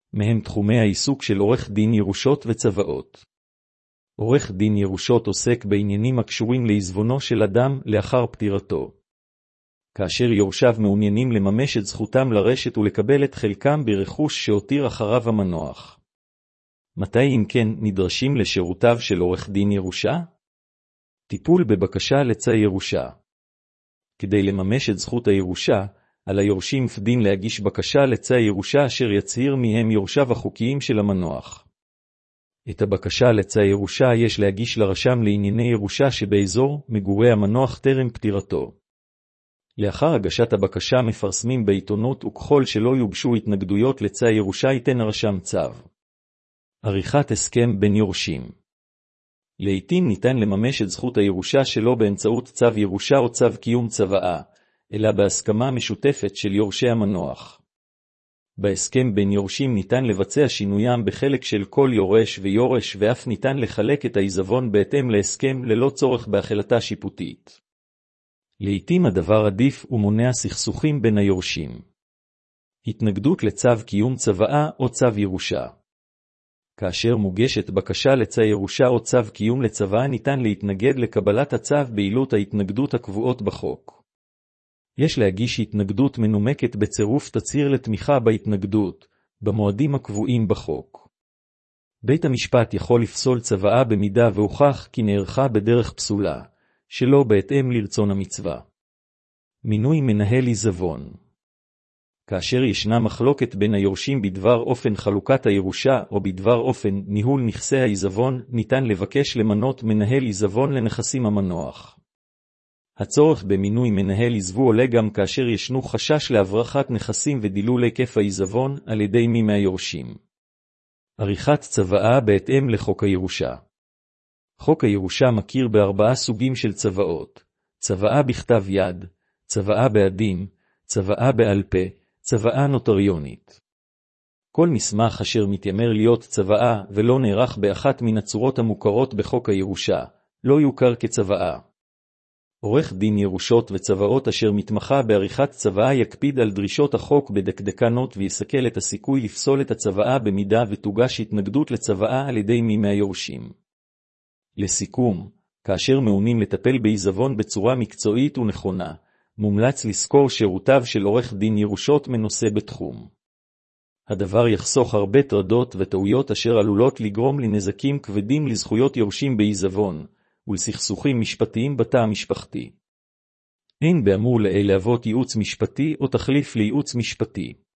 מהם תחומי העיסוק של עורך דין ירושות וצוואות. עורך דין ירושות עוסק בעניינים הקשורים לעיזבונו של אדם לאחר פטירתו. כאשר יורשיו מעוניינים לממש את זכותם לרשת ולקבל את חלקם ברכוש שהותיר אחריו המנוח. מתי אם כן נדרשים לשירותיו של עורך דין ירושה? טיפול בבקשה לצו ירושה. כדי לממש את זכות הירושה, על היורשים דין להגיש בקשה לצו ירושה אשר יצהיר מהם יורשיו החוקיים של המנוח. את הבקשה לצו ירושה יש להגיש לרשם לענייני ירושה שבאזור מגורי המנוח טרם פטירתו. לאחר הגשת הבקשה מפרסמים בעיתונות, וככל שלא יוגשו התנגדויות לצו ירושה ייתן הרשם צו. עריכת הסכם בין יורשים. לעתים ניתן לממש את זכות הירושה שלא באמצעות צו ירושה או צו קיום צוואה, אלא בהסכמה משותפת של יורשי המנוח. בהסכם בין יורשים ניתן לבצע שינויים בחלק של כל יורש ויורש, ואף ניתן לחלק את העיזבון בהתאם להסכם ללא צורך בהחלטה שיפוטית. לעתים הדבר עדיף ומונע סכסוכים בין היורשים. התנגדות לצו קיום צוואה או צו ירושה. כאשר מוגשת בקשה לצו ירושה או צו קיום לצוואה ניתן להתנגד לקבלת הצו בעילות ההתנגדות הקבועות בחוק. יש להגיש התנגדות מנומקת בצירוף תצהיר לתמיכה בהתנגדות, במועדים הקבועים בחוק. בית המשפט יכול לפסול צוואה במידה והוכח כי נערכה בדרך פסולה, שלא בהתאם לרצון המצווה. מינוי מנהל עיזבון. כאשר ישנה מחלוקת בין היורשים בדבר אופן חלוקת הירושה או בדבר אופן ניהול נכסי העיזבון, ניתן לבקש למנות מנהל עיזבון לנכסים המנוח. הצורך במינוי מנהל עיזבון עולה גם כאשר ישנו חשש להברחת נכסים ודילול היקף העיזבון על ידי מי מהיורשים. עריכת צוואה בהתאם לחוק הירושה. חוק הירושה מכיר ב4 סוגים של צוואות: צוואה בכתב יד, צוואה בעדים, צוואה בעל פה, צוואה נוטריונית. כל מסמך אשר מתיימר להיות צוואה ולא נערך באחת מן הצורות המוכרות בחוק הירושה, לא יוכר כצוואה. עורך דין ירושות וצוואות אשר מתמחה בעריכת צוואה יקפיד על דרישות החוק בדקדקנות ויסכל את הסיכוי לפסול את הצוואה במידה ותוגש התנגדות לצוואה על ידי מי מהיורשים. לסיכום, כאשר מעוניינים לטפל בעיזבון בצורה מקצועית ונכונה, מומלץ לזכור שירותיו של עורך דין ירושות מנוסה בתחום. הדבר יחסוך הרבה טרדות וטעויות אשר עלולות לגרום לנזקים כבדים לזכויות יורשים בעיזבון, ולסכסוכים משפטיים בתא המשפחתי. אין באמור לעיל להוות ייעוץ משפטי או תחליף לייעוץ משפטי.